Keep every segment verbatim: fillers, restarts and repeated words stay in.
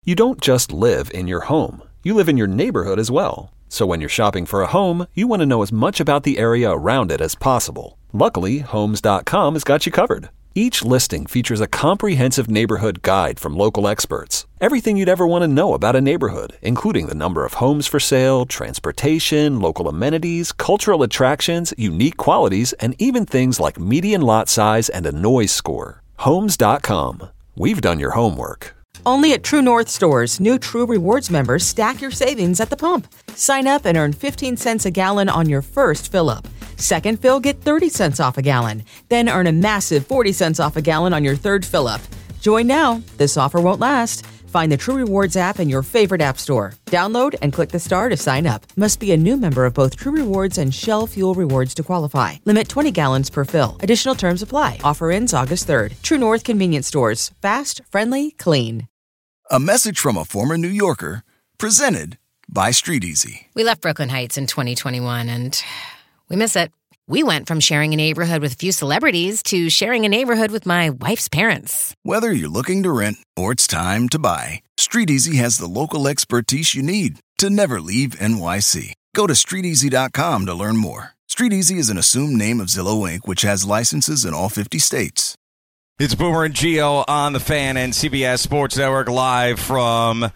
You don't just live in your home. You live in your neighborhood as well. So when you're shopping for a home, you want to know as much about the area around it as possible. Luckily, Homes dot com has got you covered. Each listing features a comprehensive neighborhood guide from local experts. Everything you'd ever want to know about a neighborhood, including the number of homes for sale, transportation, local amenities, cultural attractions, unique qualities, and even things like median lot size and a noise score. Homes dot com. We've done your homework. Only at True North stores, new True Rewards members stack your savings at the pump. Sign up and earn fifteen cents a gallon on your first fill-up. Second fill, get thirty cents off a gallon. Then earn a massive forty cents off a gallon on your third fill-up. Join now. This offer won't last. Find the True Rewards app in your favorite app store. Download and click the star to sign up. Must be a new member of both True Rewards and Shell Fuel Rewards to qualify. Limit twenty gallons per fill. Additional terms apply. Offer ends August third. True North Convenience Stores. Fast, friendly, clean. A message from a former New Yorker, presented by Street Easy. We left Brooklyn Heights in twenty twenty-one, and we miss it. We went from sharing a neighborhood with a few celebrities to sharing a neighborhood with my wife's parents. Whether you're looking to rent or it's time to buy, Street Easy has the local expertise you need to never leave N Y C. Go to street easy dot com to learn more. Street Easy is an assumed name of Zillow Incorporated, which has licenses in all fifty states. It's Boomer and Gio on the Fan and C B S Sports Network, live from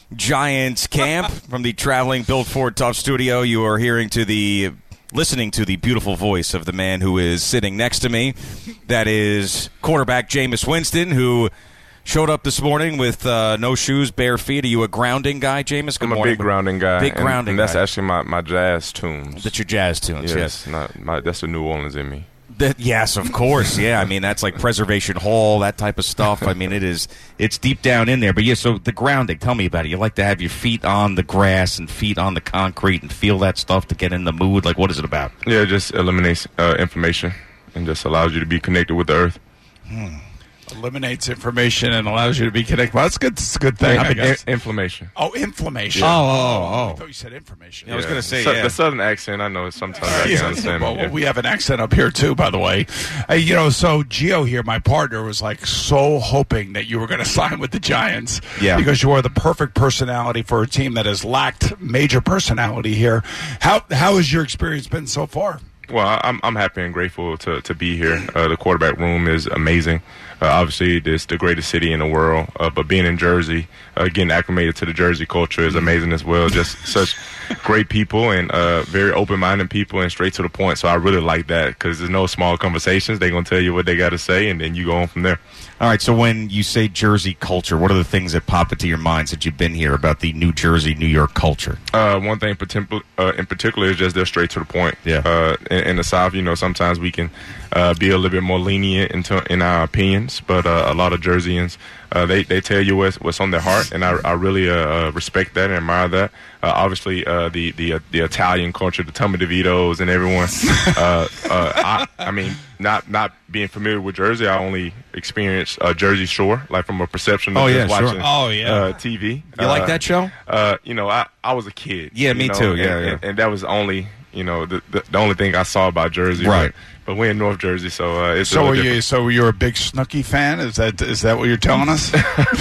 Giants camp from the traveling Built Ford Tough studio. You are hearing to the, listening to the beautiful voice of the man who is sitting next to me. That is quarterback Jameis Winston, who showed up this morning with uh, no shoes, bare feet. Are you a grounding guy, Jameis? Good I'm a morning. big grounding guy. Big and, grounding and that's guy. actually my, my jazz tunes. That's your jazz tunes, yes. yes. Not my, that's the New Orleans in me. That, yes, of course. Yeah, I mean, that's like Preservation Hall, that type of stuff. I mean, it is, it's deep down in there. But yeah, so the grounding, tell me about it. You like to have your feet on the grass and feet on the concrete and feel that stuff to get in the mood. Like, what is it about? Yeah, it just eliminates uh, information and just allows you to be connected with the earth. Hmm. Eliminates information and allows you to be connected. Well, that's good. That's a good thing. I I mean, guess. in- inflammation. Oh, inflammation. Yeah. Oh, oh, oh. I thought you said information. Yeah, I was going to say, so, yeah. The southern accent, I know sometimes I Yeah. can understand. Well, yeah. we have an accent up here, too, by the way. Uh, you know, so Gio here, my partner, was like so hoping that you were going to sign with the Giants. Yeah. Because you are the perfect personality for a team that has lacked major personality here. How How has your experience been so far? Well, I'm I'm happy and grateful to, to be here. Uh, the quarterback room is amazing. Uh, obviously, it's the greatest city in the world. Uh, but being in Jersey, uh, getting acclimated to the Jersey culture is amazing as well. Just such great people and uh, very open-minded people and straight to the point. So I really like that because there's no small conversations. They're going to tell you what they got to say, and then you go on from there. All right, so when you say Jersey culture, what are the things that pop into your mind since you've been here about the New Jersey, New York culture? Uh, one thing in particular, uh, in particular is just they're straight to the point. Yeah. Uh, in, in the South, you know, sometimes we can uh, be a little bit more lenient in, to, in our opinions, but uh, a lot of Jerseyans, uh, they, they tell you what's, what's on their heart, and I, I really uh, respect that and admire that. Uh, obviously, uh, the the uh, the Italian culture, the Tommy DeVitos and everyone. uh, uh, I, I mean, not not being familiar with Jersey, I only experienced uh, Jersey Shore, like from a perception of Oh, just yeah, sure. watching Oh, yeah. uh, T V. You like that show? Uh, you know, I, I was a kid. Yeah, me you know, too. Yeah, and, yeah. And, and that was only, you know, the, the the only thing I saw about Jersey. Right. But, but we're in North Jersey, so uh, it's a So little are you? different. So you're a big Snooki fan? Is that is that what you're telling us?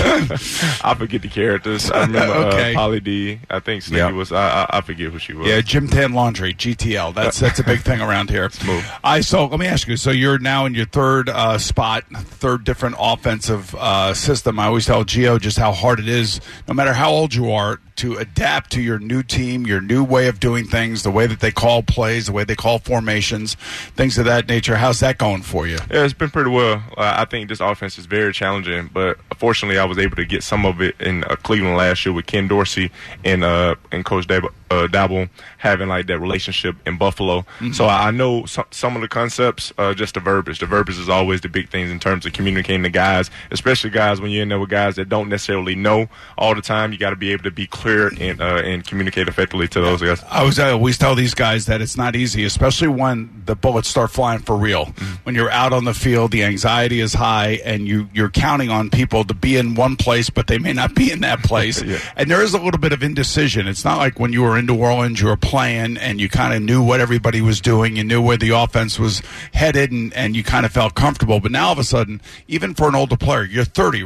I forget the characters. I remember Okay. uh, Polly D. I think Snicky Yeah. was. I, I I forget who she was. Yeah, Jim Tan Laundry, G T L. That's that's a big thing around here. Smooth. I so let me ask you. So you're now in your third uh, spot, third different offensive uh, system. I always tell Gio just how hard it is, no matter how old you are, to adapt to your new team, your new way of doing things, the way that they call plays, the way they call formations, things of that nature. How's that going for you? Yeah, it's been pretty well. Uh, I think this offense is very challenging, but fortunately, I was able to get some of it in uh, Cleveland last year with Ken Dorsey and uh, and Coach Dab- uh, Dabble having like that relationship in Buffalo. Mm-hmm. So I know some, some of the concepts, uh, just the verbiage. The verbiage is always the big things in terms of communicating to guys, especially guys when you're in there with guys that don't necessarily know all the time. You got to be able to be clear and uh, and communicate effectively to those guys. I was I always tell these guys that it's not easy, especially when the bullets start flying for real. Mm-hmm. When you're out on the field, the anxiety is high, and you, you're counting on people to be in one place, but they may not be in that place. yeah. And there is a little bit of indecision. It's not like when you were in New Orleans, you were playing, and you kind of knew what everybody was doing. You knew where the offense was headed, and, and you kind of felt comfortable. But now all of a sudden, even for an older player, you're thirty, right?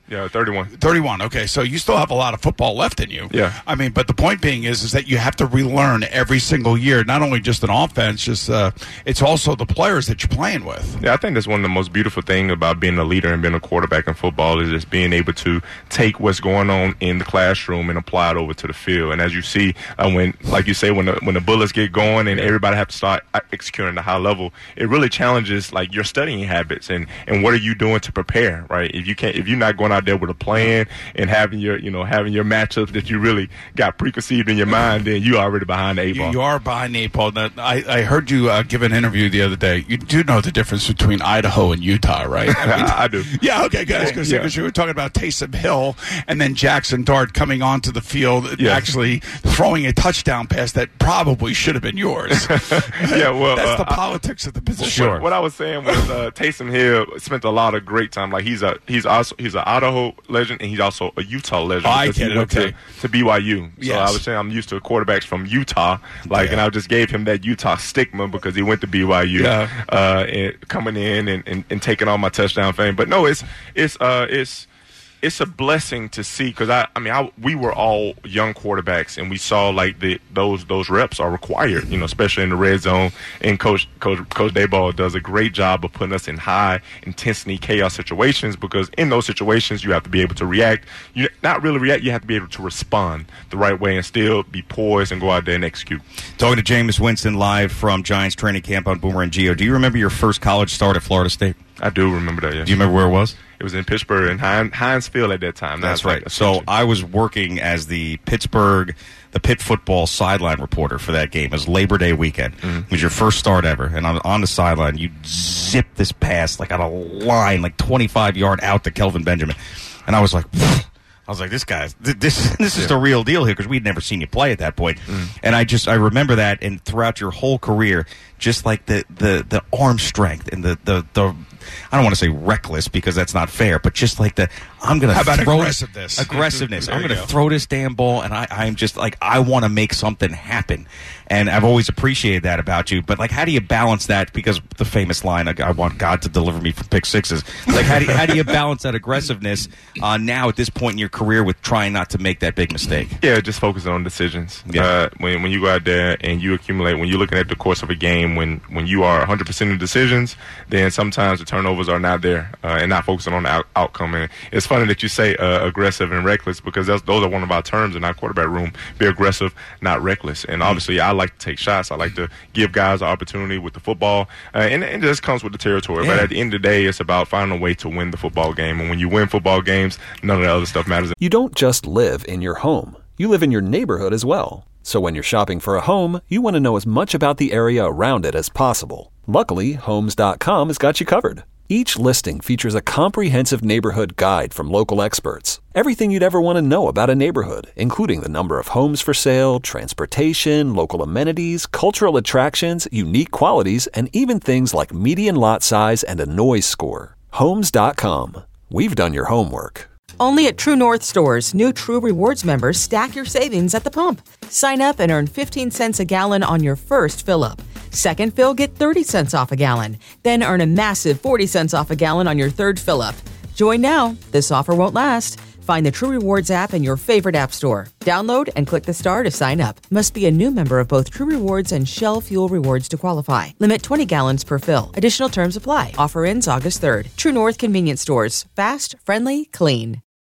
Yeah, thirty-one. thirty-one. Okay, so you still have a lot of football left in you. Yeah. I mean, but the point being is, is that you have to relearn every single year. Not only just an offense, just uh, it's also the players that you're playing with. Yeah, I think that's one of the most beautiful things about being a leader and being a quarterback in football is just being able to take what's going on in the classroom and apply it over to the field. And as you see, uh, when, like you say, when the when the bullets get going and everybody have to start executing at a high level, it really challenges like your studying habits and, and what are you doing to prepare, right? If you can't, if you're not going out there with a plan and having your, you know, having your matchups that you really got preconceived in your mind, then you already behind the eight ball. You, you are behind the eight ball. Now, I, I heard you uh, give an interview the other day. You do know the difference between Idaho and Utah, right? I, mean, I do. Yeah, okay, good. Because yeah. you were talking about Taysom Hill and then Jackson Dart coming onto the field, yeah. actually throwing a touchdown pass that probably should have been yours. yeah, well, that's uh, the politics I, of the position. Sure. What I was saying was uh, Taysom Hill spent a lot of great time. Like he's a he's also he's an Idaho legend and he's also a Utah legend. Oh, I get it. Okay. To, to B Y U. Yes. So I was saying I'm used to quarterbacks from Utah, like, yeah. and I just gave him that Utah stigma because he went to B Y U, yeah. uh, and coming in and, and, and taking all my touchdown fame. But no, it's it's uh it's. It's a blessing to see because I, I mean, I, we were all young quarterbacks, and we saw like the those those reps are required, you know, especially in the red zone. And Coach Coach Coach Daboll does a great job of putting us in high intensity chaos situations because in those situations you have to be able to react. You not really react, you have to be able to respond the right way and still be poised and go out there and execute. Talking to Jameis Winston live from Giants training camp on Boomer and Geo. Do you remember your first college start at Florida State? I do remember that. Yes. Do you remember where it was? It was in Pittsburgh and Heinz, Heinz Field at that time. That's right. Like so I was working as the Pittsburgh, the Pitt football sideline reporter for that game. It was Labor Day weekend. Mm-hmm. It was your first start ever. And on, on the sideline, you zip this pass like on a line, like twenty-five yard out to Kelvin Benjamin. And I was like, Pfft. I was like, this guy's this this is yeah. the real deal here because we'd never seen you play at that point. Mm. And I just I remember that, and throughout your whole career, just like the the, the arm strength and the, the the I don't want to say reckless because that's not fair, but just like the I'm gonna How about throw aggressiveness aggressiveness. I'm gonna go. throw this damn ball, and I I'm just like I want to make something happen. And I've always appreciated that about you. But like, how do you balance that? Because the famous line, I want God to deliver me from pick sixes. Like, how do you, how do you balance that aggressiveness uh, now at this point in your career with trying not to make that big mistake? Yeah, just focusing on decisions. Yeah. Uh, when when you go out there and you accumulate, when you're looking at the course of a game, when when you are one hundred percent of decisions, then sometimes the turnovers are not there uh, and not focusing on the out- outcome. And it's funny that you say uh, aggressive and reckless because those are one of our terms in our quarterback room. Be aggressive, not reckless. And obviously, I like to take shots. I like to give guys an opportunity with the football. Uh, and, and it just comes with the territory. Yeah. But at the end of the day, it's about finding a way to win the football game. And when you win football games, none of the other stuff matters. You don't just live in your home. You live in your neighborhood as well. So when you're shopping for a home, you want to know as much about the area around it as possible. Luckily, Homes dot com has got you covered. Each listing features a comprehensive neighborhood guide from local experts. Everything you'd ever want to know about a neighborhood, including the number of homes for sale, transportation, local amenities, cultural attractions, unique qualities, and even things like median lot size and a noise score. Homes dot com. We've done your homework. Only at True North stores, new True Rewards members stack your savings at the pump. Sign up and earn fifteen cents a gallon on your first fill-up. Second fill, get thirty cents off a gallon. Then earn a massive forty cents off a gallon on your third fill-up. Join now. This offer won't last. Find the True Rewards app in your favorite app store. Download and click the star to sign up. Must be a new member of both True Rewards and Shell Fuel Rewards to qualify. Limit twenty gallons per fill. Additional terms apply. Offer ends August third. True North Convenience Stores. Fast, friendly, clean.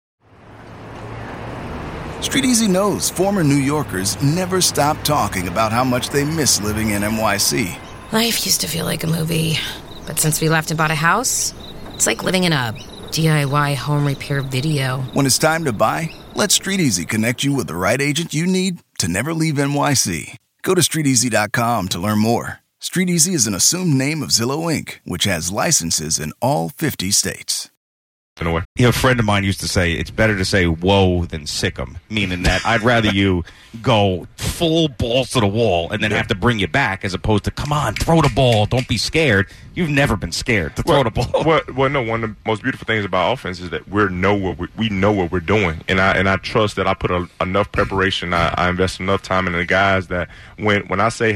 StreetEasy knows former New Yorkers never stop talking about how much they miss living in N Y C. Life used to feel like a movie, but since we left and bought a house, it's like living in a D I Y home repair video. When it's time to buy, let StreetEasy connect you with the right agent you need to never leave N Y C. Go to street easy dot com to learn more. StreetEasy is an assumed name of Zillow Incorporated, which has licenses in all fifty states. In a way. You know, a friend of mine used to say, it's better to say whoa than sick 'em, meaning that I'd rather you go full balls to the wall and then yeah. have to bring you back as opposed to, come on, throw the ball, don't be scared. You've never been scared to throw well, the ball. Well, well, no, one of the most beautiful things about offense is that we know what we, we know what we're doing. And I and I trust that I put a, enough preparation, I, I invest enough time in the guys that when, when I say, hey,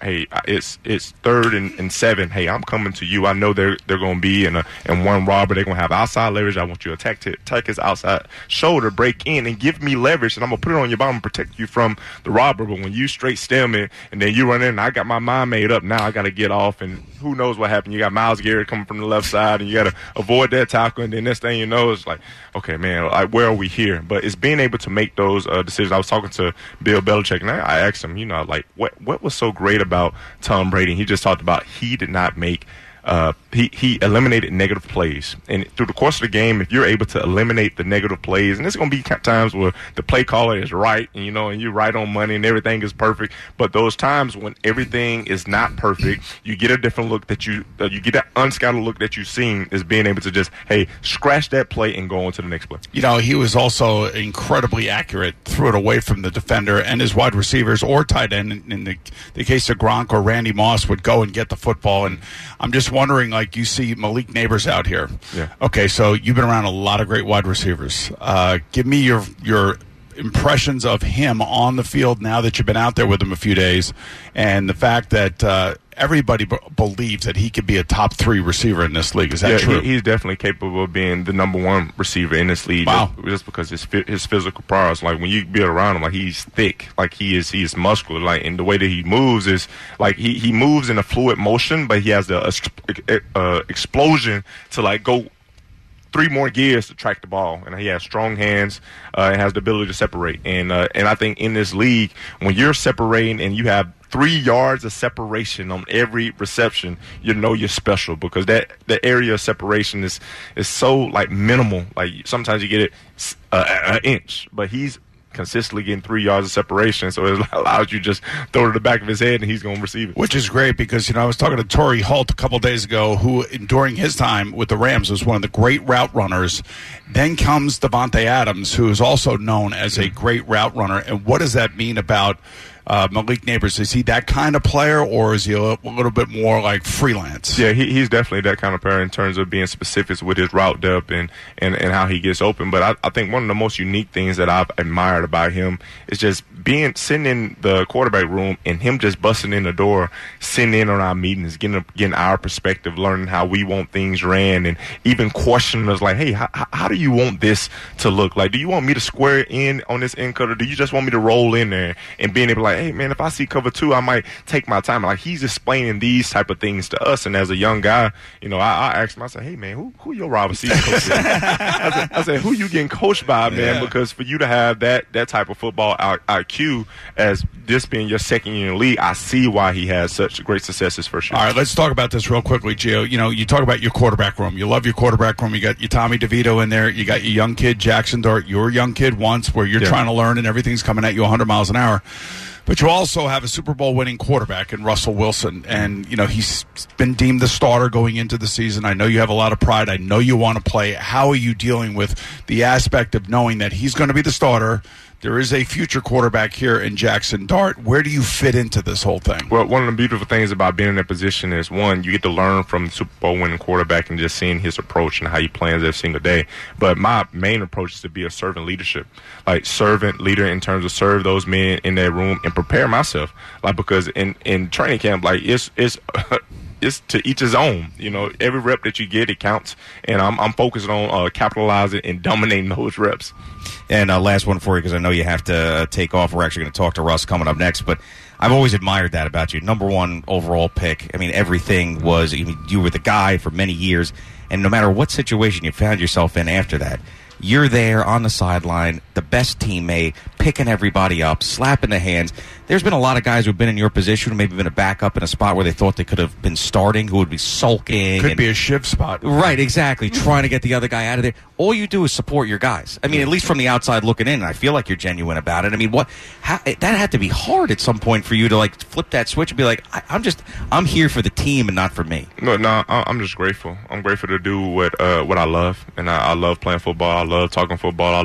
hey, it's it's third and, and seven. Hey, I'm coming to you. I know they're they're going to be in a in one robber. They're going to have outside leverage. I want you to attack to attack his outside shoulder, break in, and give me leverage, and I'm going to put it on your bottom and protect you from the robber. But when you straight stem it, and then you run in, and I got my mind made up. Now I got to get off, and who knows what happened. You got Myles Garrett coming from the left side, and you got to avoid that tackle, and then next thing you know, it's like, okay, man, like, where are we here? But it's being able to make those uh, decisions. I was talking to Bill Belichick, and I, I asked him, you know, like, what what was so great about Tom Brady? He just talked about he did not make Uh, he, he eliminated negative plays. And through the course of the game, if you're able to eliminate the negative plays, and there's going to be times where the play caller is right, and, you know, and you're right on money and everything is perfect. But those times when everything is not perfect, you get a different look that you, uh, you get that unscattered look that you've seen, is being able to just, hey, scratch that play and go on to the next play. You know, he was also incredibly accurate, threw it away from the defender, and his wide receivers or tight end, in, in the, the case of Gronk or Randy Moss, would go and get the football. And I'm just wondering, like, you see Malik Neighbors out here. Yeah. Okay, so you've been around a lot of great wide receivers. Uh, give me your your impressions of him on the field now that you've been out there with him a few days, and the fact that uh, everybody b- believes that he could be a top three receiver in this league. Is that yeah, true? He, he's definitely capable of being the number one receiver in this league. Wow. Just, just because his his physical prowess, like when you be around him, like he's thick, like he is he is muscular, like, and the way that he moves is like he, he moves in a fluid motion, but he has the uh, uh, explosion to like go three more gears to track the ball, and he has strong hands uh, and has the ability to separate. And uh, and I think in this league, when you're separating and you have three yards of separation on every reception, you know you're special, because that the area of separation is is so like minimal. Like sometimes you get it uh, an inch, but he's consistently getting three yards of separation, so it allows you to just throw it to the back of his head and he's going to receive it. Which is great, because, you know, I was talking to Torrey Holt a couple days ago, who during his time with the Rams was one of the great route runners. Then comes Devontae Adams, who is also known as a great route runner. And what does that mean about Uh, Malik Neighbors? Is he that kind of player, or is he a, a little bit more like freelance? Yeah, he, he's definitely that kind of player in terms of being specific with his route depth and, and, and how he gets open. But I, I think one of the most unique things that I've admired about him is just being sitting in the quarterback room and him just busting in the door, sitting in on our meetings, getting getting our perspective, learning how we want things ran, and even questioning us like, hey, how, how do you want this to look? Like, do you want me to square in on this end cut, or do you just want me to roll in there? And being able to like, hey, man, if I see cover two, I might take my time. Like, he's explaining these type of things to us. And as a young guy, you know, I, I asked him, I said, hey, man, who who your wide receiver coach is? I, said, I said, who you getting coached by, man? Yeah. Because for you to have that that type of football I Q as this being your second year in the league, I see why he has such great successes for sure. All right, let's talk about this real quickly, Gio. You know, you talk about your quarterback room. You love your quarterback room. You got your Tommy DeVito in there. You got your young kid, Jackson Dart. You were a young kid once where you're Yeah. trying to learn and everything's coming at you one hundred miles an hour. But you also have a Super Bowl winning quarterback in Russell Wilson. And, you know, he's been deemed the starter going into the season. I know you have a lot of pride. I know you want to play. How are you dealing with the aspect of knowing that he's going to be the starter? There is a future quarterback here in Jackson Dart. Where do you fit into this whole thing? Well, one of the beautiful things about being in that position is, one, you get to learn from the Super Bowl winning quarterback and just seeing his approach and how he plans every single day. But my main approach is to be a servant leadership, like servant leader in terms of serve those men in that room and prepare myself. Like, because in, in training camp, like it's it's it's to each his own. You know, every rep that you get, it counts. And I'm I'm focused on uh, capitalizing and dominating those reps. And uh, last one for you, because I know you have to uh, take off. We're actually going to talk to Russ coming up next. But I've always admired that about you. Number one overall pick. I mean, everything was, I mean, you were the guy for many years. And no matter what situation you found yourself in after that, you're there on the sideline, the best teammate, picking everybody up, slapping the hands. There's been a lot of guys who've been in your position, who maybe been a backup in a spot where they thought they could have been starting, who would be sulking. Could and, be a shiv spot. Right, exactly. Trying to get the other guy out of there. All you do is support your guys. I mean, at least from the outside looking in, I feel like you're genuine about it. I mean, what how, that had to be hard at some point for you to like flip that switch and be like, I, I'm just, I'm here for the team and not for me. No, no, I'm just grateful. I'm grateful to do what uh, what I love, and I, I love playing football. I love talking football. I love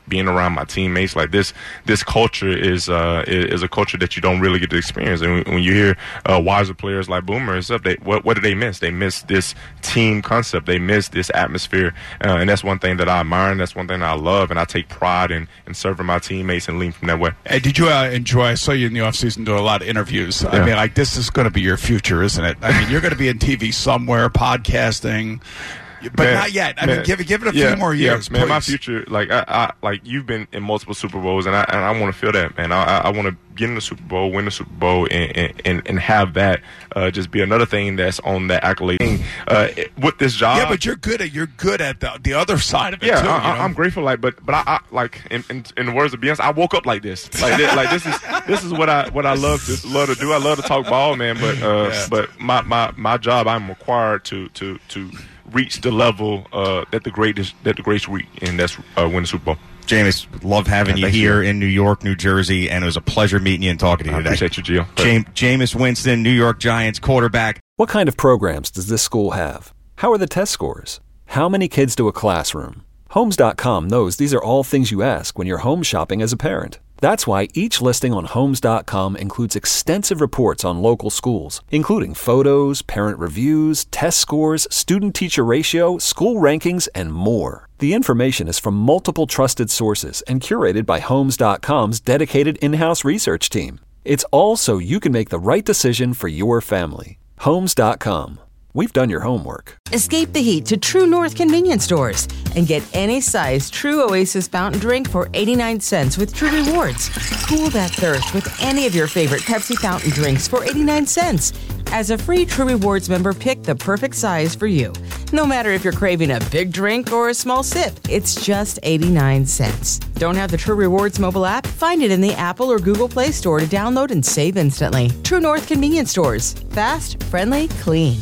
being around my teammates. Like this, this culture is uh, is a culture that you don't really get to experience. And when you hear uh, wiser players like Boomer and stuff, they what, what do they miss? They miss this team concept. They miss this atmosphere, uh, and that's one thing that I admire, and that's one thing that I love, and I take pride in, in serving my teammates and leading from that way. Hey, did you uh, enjoy? I saw you in the offseason do a lot of interviews. Yeah. I mean, like this is going to be your future, isn't it? I mean, you're going to be in T V somewhere, podcasting. But man, not yet. I man, mean, give it, give it a yeah, few more years, yeah, man. Please. My future, like I, I, like you've been in multiple Super Bowls, and I, and I want to feel that, man. I, I want to get in the Super Bowl, win the Super Bowl, and and, and have that uh, just be another thing that's on that accolade thing uh, with this job. Yeah, but you're good at you're good at the the other side of it yeah, too. I, you know? I'm grateful, like, but but I, I like in, in in the words of Beyonce, I woke up like this, like this, like this is this is what I what I love to love to do. I love to talk ball, man. But uh, yeah. but my, my my job, I'm required to to to. reach the level uh, that the greatest that the greats reach, and that's uh, win the Super Bowl. Jameis, love having yeah, you here you. in New York, New Jersey, and it was a pleasure meeting you and talking to you I today. Appreciate you, Gio. Jam- Jameis Winston, New York Giants quarterback. What kind of programs does this school have? How are the test scores? How many kids do a classroom? Homes dot com knows these are all things you ask when you're home shopping as a parent. That's why each listing on Homes dot com includes extensive reports on local schools, including photos, parent reviews, test scores, student-teacher ratio, school rankings, and more. The information is from multiple trusted sources and curated by Homes dot com's dedicated in-house research team. It's all so you can make the right decision for your family. Homes dot com. We've done your homework. Escape the heat to True North convenience stores and get any size True Oasis fountain drink for eighty-nine cents with True Rewards. Cool that thirst with any of your favorite Pepsi fountain drinks for eighty-nine cents. As a free True Rewards member, pick the perfect size for you. No matter if you're craving a big drink or a small sip, it's just eighty-nine cents. Don't have the True Rewards mobile app? Find it in the Apple or Google Play Store to download and save instantly. True North convenience stores. Fast, friendly, clean.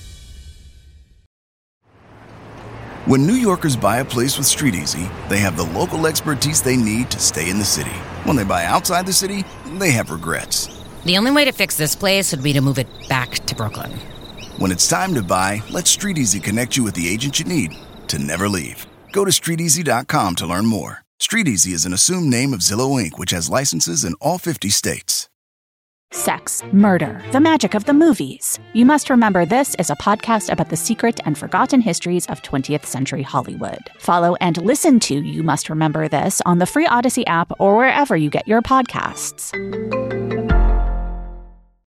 When New Yorkers buy a place with StreetEasy, they have the local expertise they need to stay in the city. When they buy outside the city, they have regrets. The only way to fix this place would be to move it back to Brooklyn. When it's time to buy, let StreetEasy connect you with the agent you need to never leave. Go to street easy dot com to learn more. StreetEasy is an assumed name of Zillow Incorporated, which has licenses in all fifty states. Sex, murder, the magic of the movies. You Must Remember This is a podcast about the secret and forgotten histories of twentieth century Hollywood. Follow and listen to You Must Remember This on the free Odyssey app or wherever you get your podcasts.